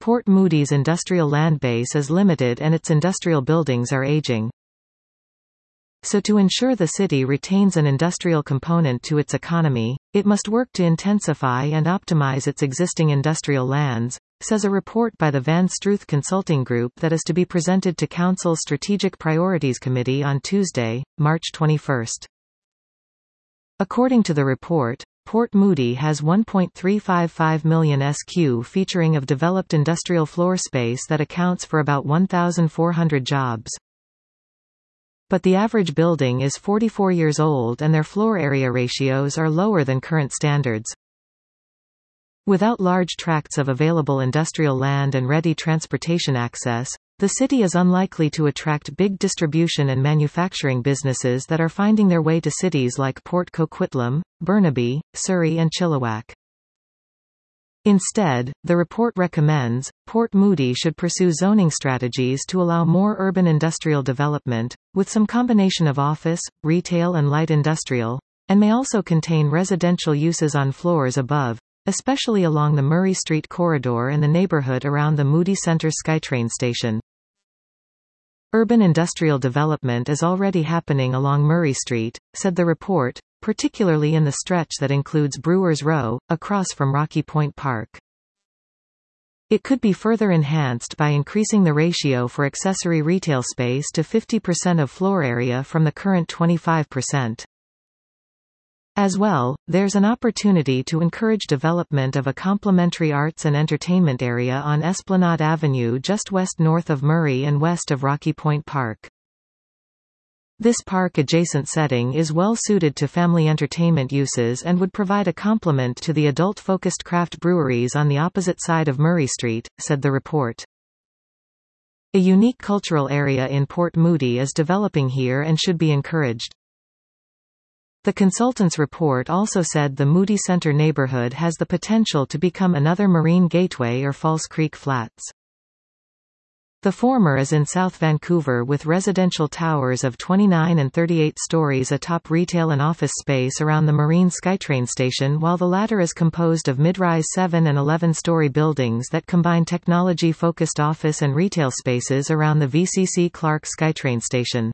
Port Moody's industrial land base is limited and its industrial buildings are aging. So to ensure the city retains an industrial component to its economy, it must work to intensify and optimize its existing industrial lands, says a report by the Van Struth Consulting Group that is to be presented to Council's Strategic Priorities Committee on Tuesday, March 21. According to the report, Port Moody has 1.355 million sq featuring of developed industrial floor space that accounts for about 1,400 jobs. But the average building is 44 years old and their floor area ratios are lower than current standards. Without large tracts of available industrial land and ready transportation access, the city is unlikely to attract big distribution and manufacturing businesses that are finding their way to cities like Port Coquitlam, Burnaby, Surrey and Chilliwack. Instead, the report recommends, Port Moody should pursue zoning strategies to allow more urban industrial development, with some combination of office, retail and light industrial, and may also contain residential uses on floors above, especially along the Murray Street corridor and the neighborhood around the Moody Centre SkyTrain station. Urban industrial development is already happening along Murray Street, said the report, particularly in the stretch that includes Brewers Row, across from Rocky Point Park. It could be further enhanced by increasing the ratio for accessory retail space to 50% of floor area from the current 25%. As well, there's an opportunity to encourage development of a complementary arts and entertainment area on Esplanade Avenue just west-north of Murray and west of Rocky Point Park. This park-adjacent setting is well suited to family entertainment uses and would provide a complement to the adult-focused craft breweries on the opposite side of Murray Street, said the report. A unique cultural area in Port Moody is developing here and should be encouraged. The consultant's report also said the Moody Centre neighbourhood has the potential to become another Marine Gateway or False Creek Flats. The former is in South Vancouver with residential towers of 29 and 38 stories atop retail and office space around the Marine SkyTrain station, while the latter is composed of mid-rise 7 and 11-story buildings that combine technology-focused office and retail spaces around the VCC Clark SkyTrain station.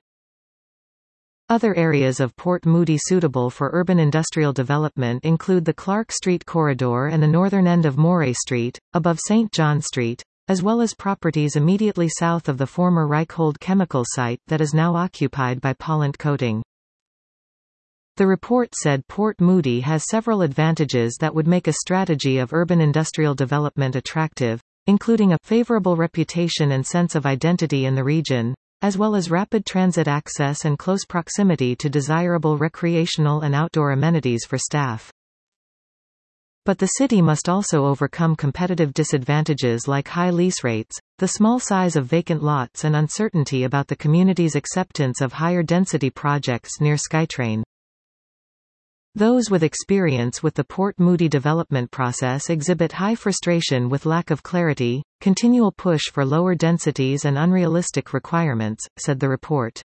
Other areas of Port Moody suitable for urban industrial development include the Clark Street corridor and the northern end of Moray Street, above St. John Street, as well as properties immediately south of the former Reichhold chemical site that is now occupied by Pollant Coating. The report said Port Moody has several advantages that would make a strategy of urban industrial development attractive, including a favorable reputation and sense of identity in the region, as well as rapid transit access and close proximity to desirable recreational and outdoor amenities for staff. But the city must also overcome competitive disadvantages like high lease rates, the small size of vacant lots and uncertainty about the community's acceptance of higher density projects near SkyTrain. Those with experience with the Port Moody development process exhibit high frustration with lack of clarity, continual push for lower densities and unrealistic requirements, said the report.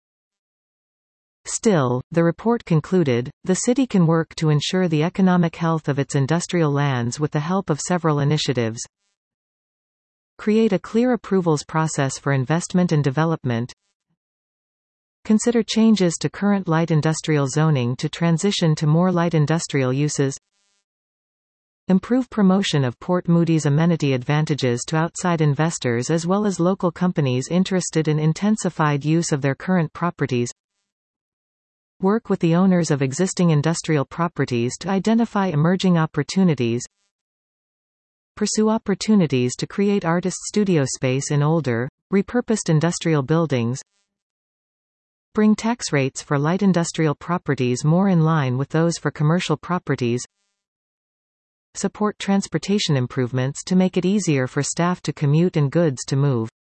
Still, the report concluded, the city can work to ensure the economic health of its industrial lands with the help of several initiatives. Create a clear approvals process for investment and development. Consider changes to current light industrial zoning to transition to more light industrial uses. Improve promotion of Port Moody's amenity advantages to outside investors as well as local companies interested in intensified use of their current properties. Work with the owners of existing industrial properties to identify emerging opportunities. Pursue opportunities to create artist studio space in older, repurposed industrial buildings. Bring tax rates for light industrial properties more in line with those for commercial properties. Support transportation improvements to make it easier for staff to commute and goods to move.